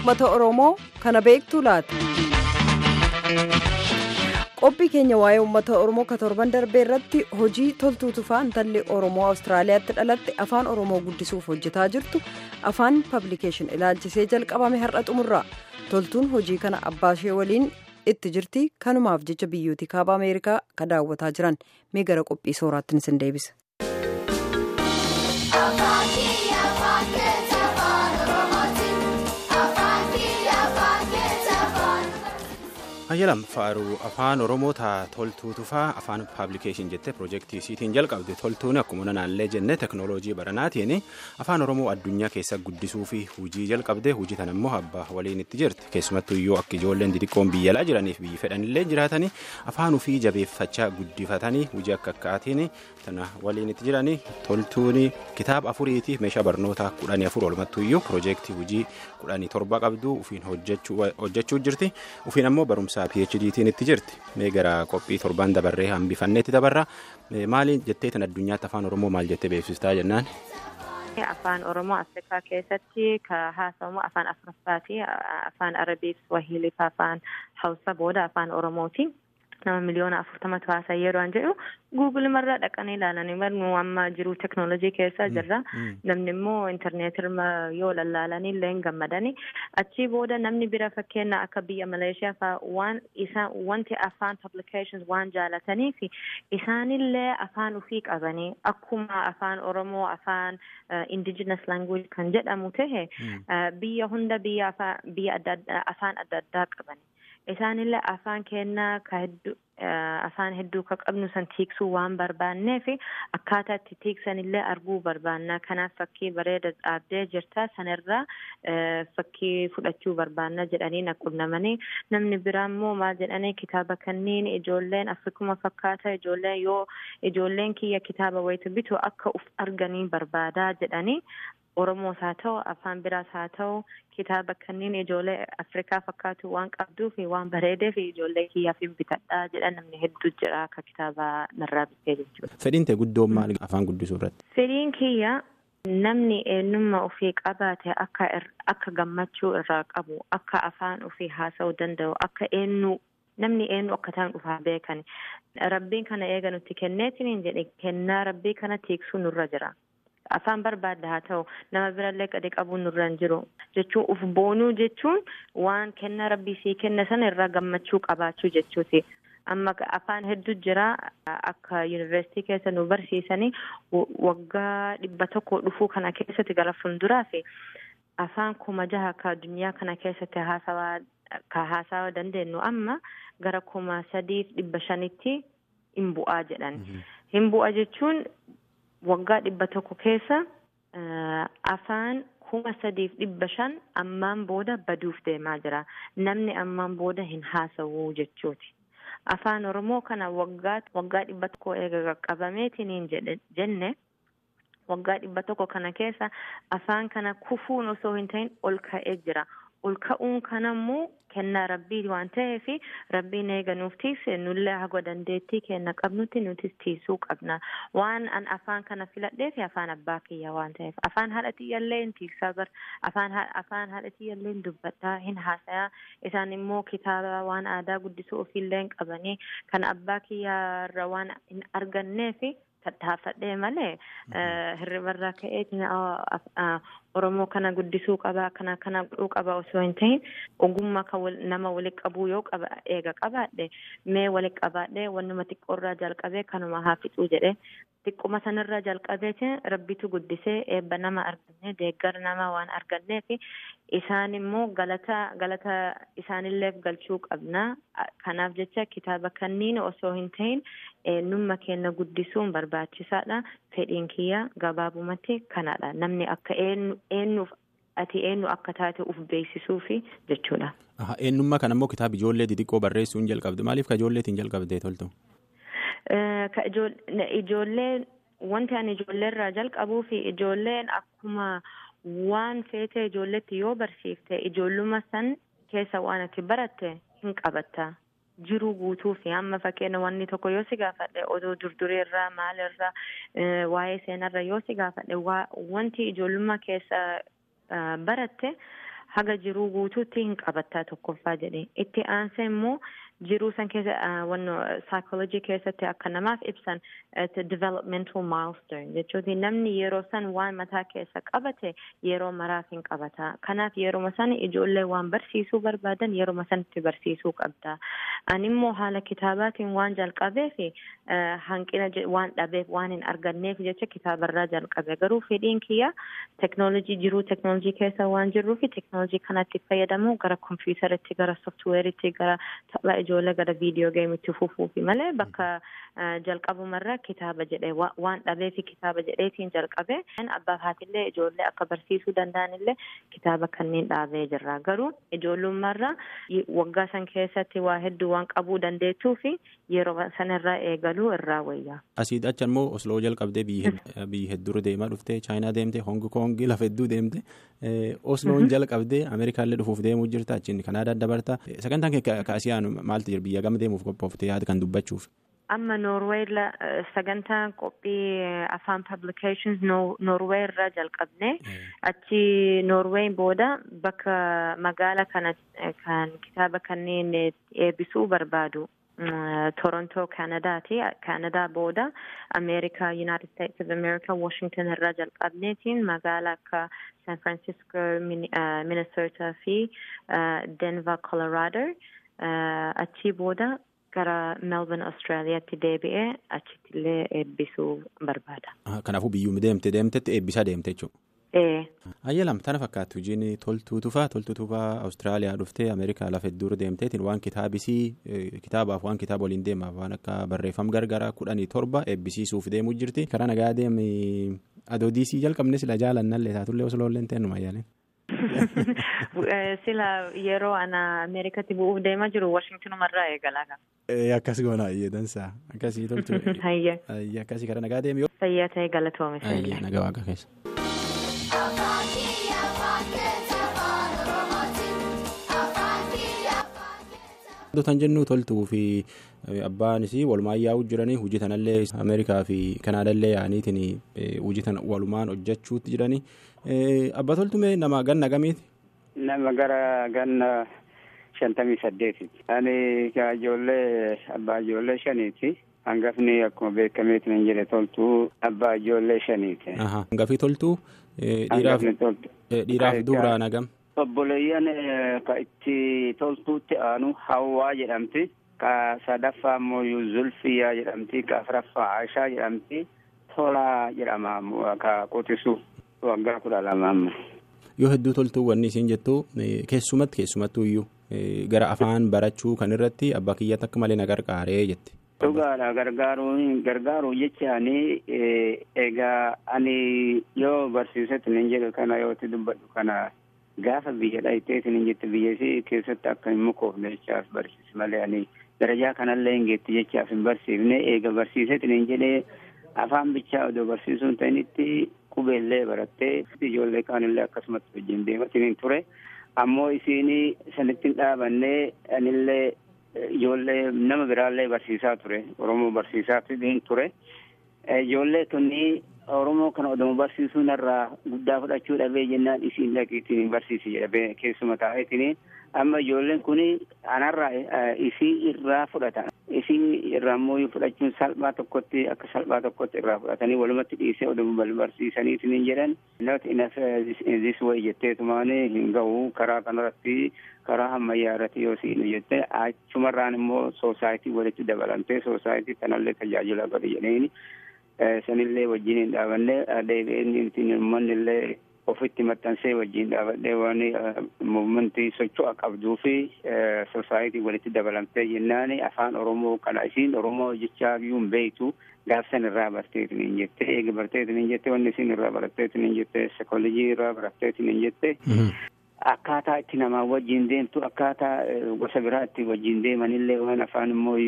uummata Oromoo kana beektu laata? Qophii keenya waa'ee uummata Oromoo ka torban darbee irratti hojii toltuu tufaa intalli Oromoo Awustiraaliyaatti dhalatte afaan Oromoo guddisuuf hojjetaa jirtu afaan pablikeeshin ilaalchisee jalqabame har'a xumurra. Toltuun hojii kana abbaa ishee waliin itti jirti. Kanumaaf jecha biyyooti kaaba Ameerikaa ka daawwataa jiran mee gara qophii sooraatti isin deebisa. Hayyalam faaruu afaan Oromoo toltuu tufaa afaan pablikeeshin jettee piroojeektii isiitiin jalqabde toltuun akkuma naannoo jenne teknooloojii baranaatiin afaan Oromoo addunyaa keessa guddisuu fi hojii jalqabde hojii tan immoo abbaa waliin itti jirti keessumattuu iyyuu akka ijoolleen xixiqqoon biyya alaa jiraniif biyyi fedhanillee jiraatanii afaan ofii jabeeffachaa guddifatanii hojii akka akkaatiin tana waliin itti jiranii toltuun kitaaba afuriitiif meeshaa barnootaa 14 walumattuu iyyuu piroojeektii hojii 17 qabdu ofiin hojjechuu jirti ofiin ammoo barumsa PhDtiin itti jirti mee gara qophii torban dabarree hambifanneetti dabarra maaliin jetteetin addunyaatti afaan Oromoo maal jettee beeksistaa jennaan? Afaan Oromoo Afrikaa keessatti ka haasawamu afaan Afuraffaati afaan Arabii Swahili afaan Hausa booda afaan Oromooti nama miliyoona 40 haasaa yeroo an jedhu Google marraa dhaqanii ilaalanii barnuu amma jiru teknooloojii keessa jirra namni immoo intarneetirra yoo lallaalanii illee gammadanii achi booda namni bira fakkeenya akka biyya Maleeshiyaa fa'aa wanti afaan publications waan jaalataniif isaanillee afaan ofii qabanii akkuma afaan Oromoo afaan indigenous language kan jedhamu tahe biyya hunda biyya afaan adda addaa qabanii. Isaanillee afaan kennaa afaan hedduu ka qabnu san tiiksuu waan barbaanneef akkaataa itti tiiksanillee arguu barbaanna. Kanaaf fakkii bareeda dhaabdee jirta sanirraa fakkii fudhachuu barbaanna jedhanii naqunnamanii namni biraa immoo maal jedhanii kitaaba kanniin ijoolleen Afrikuma fakkaata ijoolleen kiyya kitaaba wayitu bitu akka uf arganii barbaadaa jedhanii. Oromoos haa ta'u afaan biraas haa ta'u kitaaba kanniin ijoollee Afrikaa fakkaatu waan qabduu fi waan bareedee fi ijoollee kiyyaaf bitadhaa jedha namni hedduu jira akka kitaaba narraa bitee jechuudha. Fedhiin tee guddoon maali afaan guddisuu irratti? Fedhiin kiyya namni eenyummaa ofii qabaate akka gammachuu irraa qabu akka afaan ofii haasa'uu danda'u akka namni eenyu akka ta'an dhufaa beekan rabbiin kana eega nutti kenneetiin jedhe kennaa rabbii kana tiiksuu nurra jira. Afaan barbaadda haa ta'u nama birallee qadi qabuun nurra hin jiru jechuun uf boonuu jechuun waan kenna rabbii sii kenna sana irraa gammachuu qabaachuu jechuuti. Amma afaan hedduu jira akka yuunivarsiitii keessa nu barsiisanii waggaa 100 dhufuu kana keessatti gara funduraa fi afaan 6,000 akka addunyaa kana keessatti haasawaa dandeenyu amma gara 3,500tti hin bu'aa jedhan. Hin bu'aa jechuun waggaa 100 keessa afaan 3,500 ammaan booda baduuf deemaa jira. Namni ammaan booda hin haasawuu jechuuti. Afaan Oromoo kana waggaa 100 eega qabameetiin jenne waggaa 100 kana keessa afaan kana kufuun osoo hin ta'in ol ka'ee jira. Ol ka'uun kanammoo kennaa rabbii waan ta'eef rabbiin eega nuuf tiise nullee haga dandeettii kenna qabnutti nutis tiisuu qabna. Waan an afaan kana filadheef afaan abbaa kiyya waan ta'eef afaan haadha tiyyallee hin tiiksaa bar afaan haadha tiyyallee hin dubbadhaa hin haasayaa isaan immoo kitaaba waan aadaa guddisuu ofiillee hin qabanii kan abbaa kiyyaarra waan hin arganneef tattaafadhee malee hirribarraa ka'eetiin Oromoo kana guddisuu qaba kana godhuu qaba osoo hin ta'in ogummaa kan nama walitti qabuu yoo eega qabaadhe mee walitti qabaadhe wannuma xiqqoorraa jalqabee kanuma haa fixuu jedhe xiqquma sanarraa jalqabeetiin rabbitu guddisee eebba nama arganne deeggar nama waan arganneef isaan immoo galata isaanilleef galchuu qabna. Kanaaf jecha kitaaba kanniin osoo hin ta'in eenyummaa keenya guddisuun barbaachisaadha. Fedhiin kiyya gabaabumatti kanadha. Namni akka eenyuuf ati eenyu akka taate uf beeksisuufi jechuudha. Eenyummaa kana immoo kitaaba ijoollee xixiqqoo barreessuun jalqabde maaliif ka ijoolleetiin jalqabdee toltu? Ijoolleen wanti ani ijoolleerraa jalqabuu fi ijoolleen akkuma waan feetee ijoolleetti yoo barsiifte ijoolluma san keessa waan ati baratte hin qabatta. Jiruu guutuu fi amma fakkeenya wanni tokko yoo si gaafadhe odoo durdureerraa maalirraa waa'ee seenarra yoo si gaafadhe wanti ijoollummaa keessa baratte haga jiruu guutuutti hin qabattaa tokkoffaa jedhee itti aansee immoo jiruu san keessa wanno psychology keessatti akka namaaf ibsan developmental milestone jechuuti namni yeroo san waan mataa keessa qabate yeroo maraaf hin qabata kanaaf yeroo san ijoollee waan barsiisuu barbaadan yeroo sanitti barsiisuu qabda ani immoo haala kitaabaatiin waan jalqabeef hanqina waan dhabeef waan hin arganneef jecha kitaabarraa jalqabe garuu fedhiin kiyya jiruu teknoolojii keessa waan jirruufi teknoolojii kanatti fayyadamu gara kompiitaritti gara softweeritti gara tapha ijoollee gara viidiyoo geemitti fufuufi malee bakka jalqabumarra kitaaba jedhee waan dhabeefi kitaaba jedheetiin jalqabe abbaaf haatillee ijoollee akka barsiisuu danda'anillee kitaaba kanneen dhaabee jirra garuu ijoollummarra waggaa san keessatti waa hedduu waan qabuu dandeettuufi yeroo sanirraa eegaluu irraa wayyaa. Asii achi immoo Osloo jalqabdee biyya hedduu deemaa dhuftee Chaayinaa deemtee Hong Kong lafa hedduu deemte Osloon jalqabdee Ameerikaallee dhufuuf deemuu jirta achiin Kanaadaa dabarta sagantaan kee kaasiyaan maaltu jira biyya gama deemuuf qophooftee yaada kan dubbachuuf. Amma Norweerra sagantaan qophii afaan publications Norweerra jalqabne achi Norween booda bakka magaala kan kitaaba kanneen eebbisuu barbaadu. Toronto Canada booda America United States of America Washington irraa jalqabneetiin magaala akka San Francisco Minnesota fi Denver Colorado achi booda gara Melbourne Australiaatti deebi'ee achittillee eebbisuu barbaada. Kanaafuu biyyuun deemtetti eebbisaa deemte jechuudha. Ayyalam tana fakkaatu hojiin toltuu tufaa Awustiraaliyaa dhuftee Ameerikaa lafa hedduu deemteetiin waan kitaabaaf waan kitaaba waliin deemaaf waan akka barreeffama gargaraa 17 eebbisiisuuf deemuu jirti. Karaa nagaa deemi adoodiisii jalqabne sila jaalannallee taatullee Osloolleen ta'enuma ayyaaleen. Sila yeroo ana Ameerikatti bu'uuf deemaa jiru Washingtonumarraa eegalaa. Akkas goona dansaa akkasii toltu. Akkasii karaa nagaa deemi yoo. Fayyaa ta'e galatoome. Nagaa waaqa keessa. Kan jennu toltuu fi abbaanis walumaan yaa'uu jiranii hojii tanallee Ameerikaa fi Kanaadaallee yaa'aniitiin hojii tan walumaan hojjechuutti jiranii. Abbaa toltumee nama ganna gamiiti? Nama gara ganna 58. Ani ijoollee abbaa ijoollee 5ti. Hangafni akkuma beekameetiin hin jedhe toltuu abbaa ijoollee 5ti. Hangafii toltuu dhiiraaf dubraan hagam? Obboleeyyan ka itti toltuutti aanu Hawwaa jedhamti. Ka sadaffaa immoo Zulfiyaa jedhamti. Ka afuraffaa Aishaa jedhamti. Tolaa jedhama ka qotisuu waggaa 12 amma. Yoo hedduu toltuu wanni isiin jettu keessumattuu iyyuu gara afaan barachuu kan irratti abbaa kiyyatti akka malee na gargaaree jetti. Dhugaadha gargaaruu jechaanii egaa ani yoo barsiisetti hin jedhu kana yooti dubbadhu kana gaafa biyya dhayiteetiin hin jette biyyasii keessatti akka hin mukoofne jechaaf barsiise malee ani darajaa kanallee hin geetti jechaaf hin barsiifne eega barsiisetiin hin jedhee afaan bichaa odoo barsiisuun ta'initti qubeellee barattee ijoollee kaanillee akkasumatti wajjin deematiin ture ammoo isiin sanitti hin dhaabannee anillee ijoollee nama biraallee barsiisaa ture Oromoo barsiisaa ture ijoollee tunni Oromoo kana odoo barsiisuun irraa guddaa fudhachuu dhabee jennaan isiin dhaqiitiin barsiisi jedhamee keessuma taa'eetiin amma ijoolleen kun anarraa isii irraa fudhatan isii irraa immoo fudhachuun salphaa tokkotti akka salphaa tokkotti irraa fudhatanii walumatti dhiisee odoo barsiisaniitiin jedhan not enough this way jetteetumaan hin ga'u karaa kanarratti karaa ammayyaa irratti yoo siin jette achumarraan immoo soosaayitii walitti dabalantee soosaayitii kanallee tajaajila godhe jedheen sanillee wajjin hin dhaabanne deebi'een uummanillee ofitti maxxansee wajjin dhaabadhee waan muumentii socho'a qabduu fi soosaayitii walitti dabalantee jennaan afaan Oromoo kana isiin Oromoo jechaa biyuun beektu gaafsan irraa barteetiin hin jette eega barteetiin hin jette wanni isiin irraa baratteetiin hin jette saayikoolojii irraa baratteetiin hin jette akkaataa itti namaa wajjin deemtu akkaataa gosa biraatti wajjin deemanillee waan afaan immoo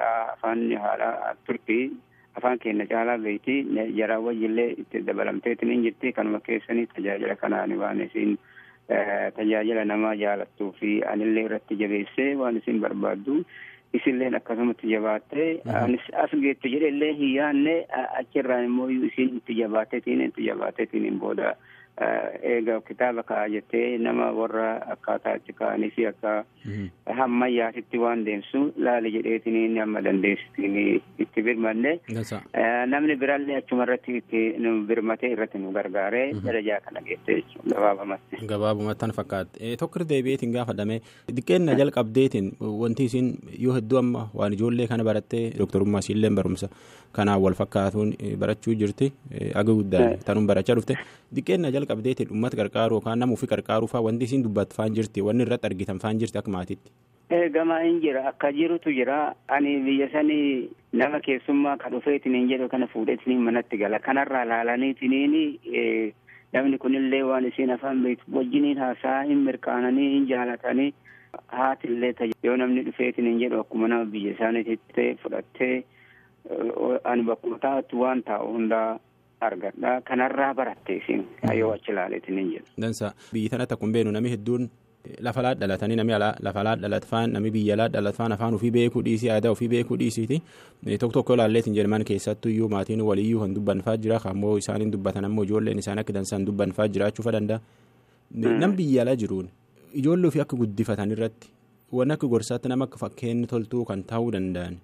haadhaa turtii afaan keenya caalaa beekti jaraa wajjillee itti dabalamteetiin hin jirti kanuma keessanii tajaajila kanaan waan isiin tajaajila namaa jaalattuu fi anillee irratti jabeessee waan isiin barbaaddu isilleen akkasumatti jabaattee as geette jedhellee hin yaanne achirraan immoo isiin itti jabaatteetiin booda eega kitaaba ka'a jettee nama warra akkaataa itti ka'anii fi akka hammayyaatitti waan deemsu laali jedheetiin inni amma dandeessitiin itti birmanne namni birallee achuma irratti itti nu birmatee irratti nu gargaaree darajaa kana geesse jechuudha gabaabumatti. Gabaabumattan fakkaate tokko deebi'eetiin gaafadhame xiqqeenna jalqabdeetiin wanti isin yoo hedduu amma waan ijoollee kana barattee doktorummaa isiillee barumsa kanaan wal fakkaatuun barachuu jirti aga guddaan tanuun barachaa dhufte xiqqeenna jalqabdeetiin uummata gargaaruu yookaan nama ofii gargaaruu fa'aa wanti isin dubbattu faan jirti wanni irratti argitan faan jirti akka maatiitti. Gamaa hin jira akka jirutu jira ani biyya sanii nama keessummaa kan dhufeetiin hin jedhu kana fuudheetiin manatti gala kanarraa laalaniitiin namni kunillee waan isiin afaan beektu wajjiniin haasaa hin mirkaananii hin jaalatanii haatillee yoo namni dhufeetiin hin jedhu akkuma nama biyya isaaniitti fudhattee ani bakkuma taa'attu waan taa'u hundaa argadha kanarraa barattee isin yoo achi ilaaleetiin hin jedhu. Dansa biyyi tanatti akkuma beenu namni hedduun lafa laa dhalatanii namni lafa laa dhalatfaan namni biyya laa dhalatfaan afaan ofii beekuu dhiisii aadaa ofii beekuu dhiisiiti tokko ilaalleetiin jedhaman keessattuu iyyuu maatiin waliyyuu kan dubbanfaa jira ammoo isaaniin dubbatan ammoo ijoolleen isaan akka dansaan dubbanfaa jiraachuu danda'a. Nam biyya alaa jiruun ijoollee ofii akka guddifatan irratti waan akka gorsaatti nama akka fakkeenyi toltuu kan ta'uu danda'an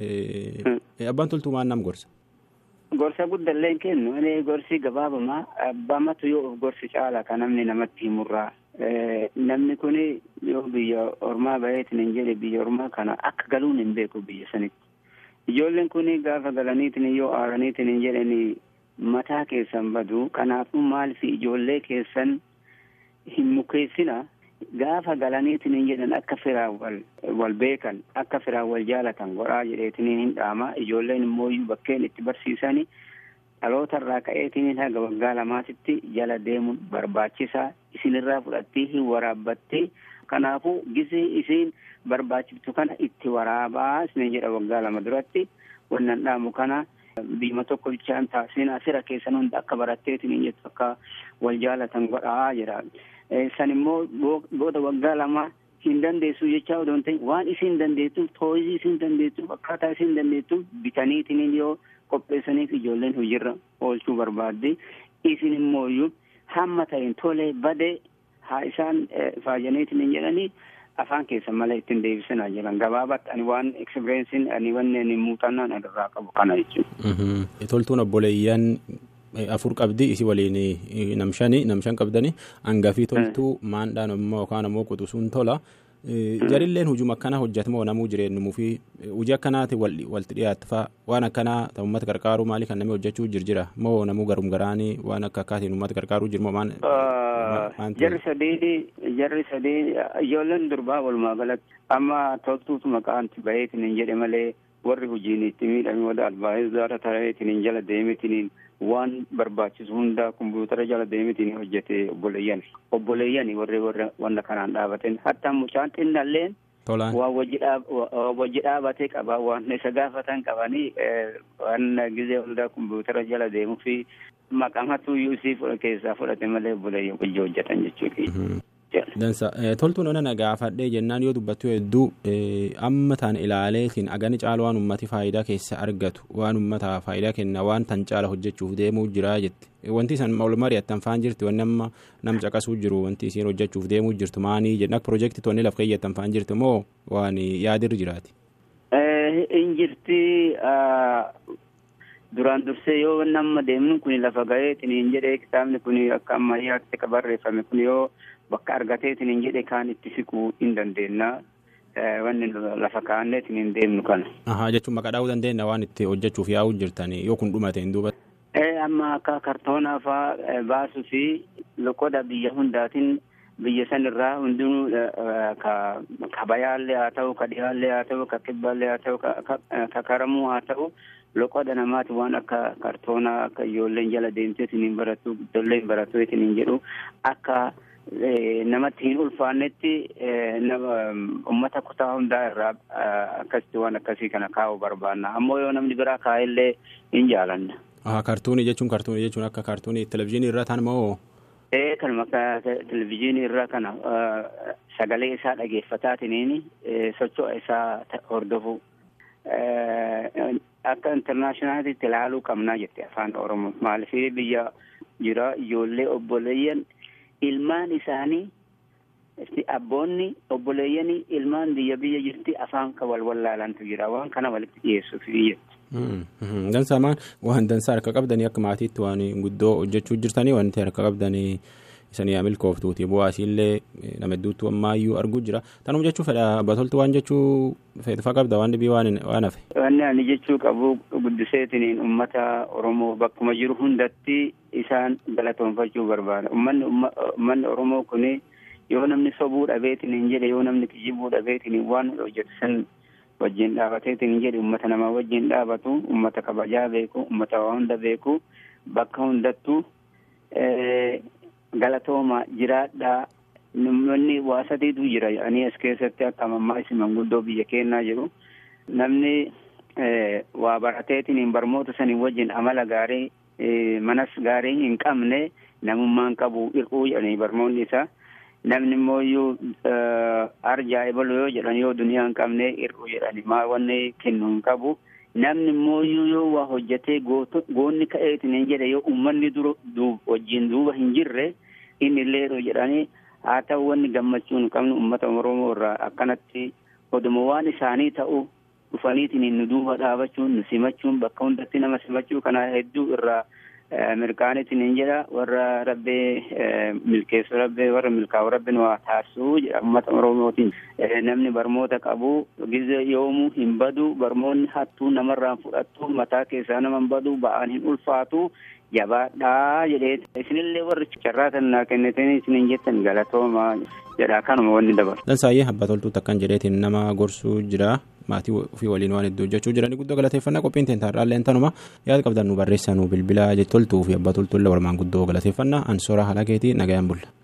abbaan toltuu maal nam gorsa? Gorsa guddallee kennu gorsi gabaabamaa abbaamatu yoo gorsi caala kan namni namatti himurraa. Namni kun yoo biyya ormaa baheetiin hin jedhe biyya ormaa kana akka galuun hin beeku biyya sanitti. Ijoolleen kun gaafa galaniitiin yoo aaraniitiin hin jedhani mataa keessan badu kanaafuu maaliif ijoollee keessan hin mukeessina gaafa galaniitiin hin jedhan akka firaan wal beekan akka firaan wal jaalatan godhaa jedheetiin hin dhaama ijoolleen immoo bakkeen itti barsiisanii dhaloota irraa ka'eetiin haga waggaa lamaatitti jala deemuun barbaachisaa isinirraa fudhattee hin waraabbattee kanaafuu gisee isiin barbaachiftu kana itti waraabaa isin jedha waggaa lama duratti wannan dhaamu kana biyya tokko bichaan taasisin asira keessan hunda akka baratteetiin hin jettu akka wal jaalatan godhaa jedha. San immoo booda waggaa lama hin dandeessu jechaa odoo hin ta'in waan isin dandeettu tooyizii isin dandeettu akkaataa isin dandeettu bitaniitiin yoo qopheessaniif ijoolleen hojiirra oolchuu barbaadde isin immoo hamma ta'een tolee badee haa isaan faayaniitiin hin jedhanii afaan keessan malee ittiin deebisanaa jiran gabaabatti ani waan ekspiriyensiin ani wanneen muuxannaan irraa qabu kana jechuudha. Toltuun obboleeyyan afur qabdi isi waliin namshan qabdani hangafii toltuu maandhaan immoo yookaan immoo quxusuun tola. Jarilleen hujuma akkana hojjetamoo namuu jireenyumuu fi hojii akkanaati walti dhiyaatu fa'a waan akkanaa ta'u uummata gargaaruu maali kan namni hojjechuu jira moo namuu garum garaanii waan akka akkaatiin uummata gargaaruu jirmoo maan. Jarri sadii ijoolleen durbaa walumaa galatti amma toltuutu maqaanti baheetiin hin jedhe malee warri hojiin itti miidhame wada albaayizdaara ta'eetiin hin jala deemetiin waan barbaachisu hundaa kompiitara jala deemetiin hojjete obboleeyyan warri wanta kanaan dhaabateen hatta mucaan xinnalleen waan wajji dhaabatee qaba waan isa gaafatan qabanii waan gizee hundaa kompiitara jala deemuu fi maqamatu yuusii keessaa fudhate malee obboleeyyan wajji hojjetan jechuudha. Dansa toltuun ona gaafadhee jennaan yoo dubbattu hedduu amma taan ilaaleetiin agani caala waan ummati faayidaa keessa argatu waan ummataa faayidaa kenna waan tan caala hojjechuuf deemuu jira jette wanti isan ol mari'attan faan jirti wanni amma nam caqasuu jiru wanti isiin hojjechuuf deemuu jirtu maanii jenna piroojeektii tonni laf keeyyattan faan jirti moo waan yaadirri jiraati. In jirti duraan dursee yoo nama deemnu kun lafa ga'eetiin hin jedhee kitaabni kun akka ammayyaatti akka barreeffame kun yoo bakka argateetiin hin jedhe kaan itti siquu hin dandeenya wanni lafa kaa'anneetiin hin deemnu kana. Jechuun maqaa dhaa'uu dandeenya waan itti hojjechuuf yaa'uu jirtanii yoo kun dhumate hin duubatti. Amma akka kartoonaa fa'aa baasuu fi loqoda biyya hundaatiin biyya sanirraa hundinuu ka bayaallee haa ta'u ka dhihaallee haa ta'u ka kibbaallee haa ta'u ka karamuu haa ta'u loqoda namaati waan akka kartoonaa akka ijoolleen jala deemteetiin hin baratu ijoolleen baratueetiin hin jedhu akka namatti hin ulfaannetti ummata kutaa hundaa irraa akkasitti waan akkasii kana kaa'uu barbaanna ammoo yoo namni biraa kaa'ellee hin jaalanna. Kartuunii jechuun akka kartuunii televizyiinii irraa ta'an moo? Kan maqaa televizyiinii irraa kana sagalee isaa dhageeffataatiin socho'a isaa hordofu akka intarnaashinaalitti ilaaluu qabnaa jette afaan Oromoo maaliif biyya jira. Ijoollee obboleeyyan ilmaan isaanii abboonni obboleeyyanii ilmaan biyya jirti afaan ka walwallaalantu jira. Waan kana walitti dhiyeessuuf jechuudha. Dansaamaan waan dansaa harka qabdanii akka maatiitti waan guddoo hojjechuu jirtanii wanti harka qabdanii isanii milkooftuuti bu'aasiillee nama hedduutu ammaayyuu arguu jira. Tanuma jechuu fedha batoltu waan jechuu fedha qabda waan dhibii waan hafe. Wanni ani jechuu qabu guddiseetiniin uummata Oromoo bakkuma jiru hundatti isaan galatoonfachuu barbaada. Uummanni Oromoo kuni yoo namni sobuu dhabeetiin jedhe yoo namni kijibuu dhabeetiin waan hojjetu san wajjin dhaabateetiin jedhe uummata namaa wajjin dhaabatu uummata kabajaa beeku uummata waa hunda beeku bakka hundattuu galatooma jiraadhaa namni waa sadiitu jira ani as keessatti akka mammaa isin manguddoo biyya keenyaa jiru namni waa barateetiin barmoota sanii wajjin amala gaarii manas gaarii hin qabne namummaan qabu hir'uu jedhanii barmoonni isaa. Namni immoo arjaa ebalu yoo jedhan yoo duniyaa hin qabne hir'uu jedhani maa wanni kennu hin qabu. Namni immoo yoo waa hojjetee goonni ka'eetiin hin jedhe yoo uummanni wajjin duuba hin jirre inni illee yeroo jedhanii haa ta'u wanni gammachuu hin qabnu uummata Oromoo irraa akkanatti oduma waan isaanii ta'u dhufaniitiin nu duuba dhaabachuun nu simachuun bakka hundatti nama simachuu kana hedduu irraa mirkaanitiin hin jedha warra rabbee milkeessu rabbee warra milkaa'u rabbiin waa taasisuu jedha uummata Oromootiin. Namni barmoota qabu gizee yoomuu hin badu barmoonni hattuu namarraan fudhattu mataa keessaa nama hin badu ba'aan hin ulfaatu jabaadhaa jedhee isinillee warri carraa tannaa kennitanii isin jettan galatooma jedha kanuma wanni dabalu. Dansaayyee abbaa toltuutti akkan jedheetiin nama gorsuu jira. Maatii ofii waliin waan hedduu hojjechuu jiranii guddoo galateeffannaa qophiin teentaarraallee tanuma yaada qabdan nu barreessaa nu bilbilaa jettoltuu fi abbaa toltuullee walumaan guddoo galateeffannaa ansoora haala keetii nagayaan bulla.